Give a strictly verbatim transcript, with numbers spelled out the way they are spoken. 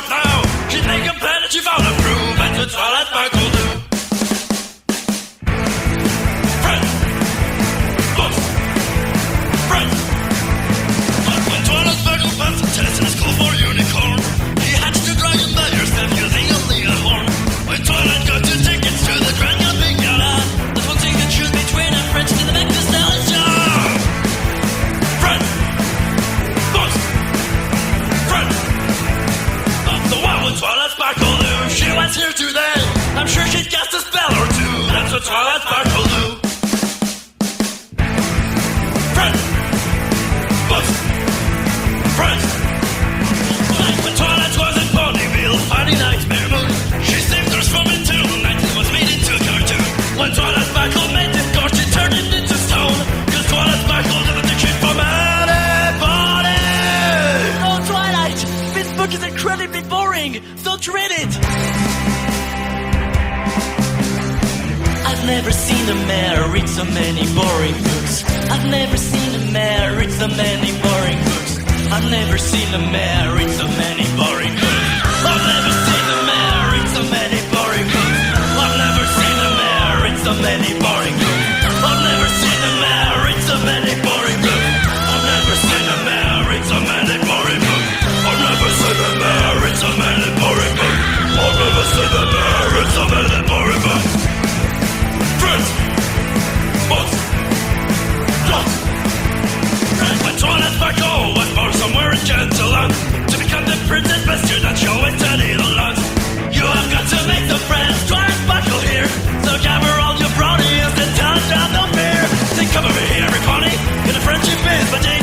off now. She'd make a plan and she found a groove, and the Twilight Sparkle do. Friends, books, friends. But when Twilight Sparkle passed the test in school for unicorn, he hatched a dragon by herself using a legal horn. When Twilight got two tickets to the Grand Camping Gala, that's one thing to choose between a French to the back to Stalin job. Friends, books, friends. But the one with Twilight Sparkle do, she was here today. I'm sure she'd cast a spell or two. That's what Twilight Sparkle do. Friends, books, friends. Like when Twilight was in Ponyville, fighting Nightmare Moon, she saved us from eternal night and was made into a cartoon. When Twilight Sparkle made this course, she turned it into stone. Cause Twilight Sparkle doesn't take shit from anybody. Oh, Twilight! This book is incredibly boring! Don't read it! I've never seen a mayor read so many boring books. I've never seen a mayor read so many boring books. I've never seen a mayor read so many boring books. I've never seen a mayor read so many boring books. I've never seen a mayor read so many boring books. I've never seen a mayor read so many boring books. I've never seen a mayor read so many boring books. I've never seen a mayor read so many boring books. I've never seen a mayor read so many boring books. Friends, books, books. Friends, when Twilight Sparkle was born somewhere in Cantaloupe to become the princess bastard that show and study the lot. You have got to make the friends, Twilight Sparkle here. So gather all your brownies and tell them down the fear. Say come over here, everybody, in a friendship is but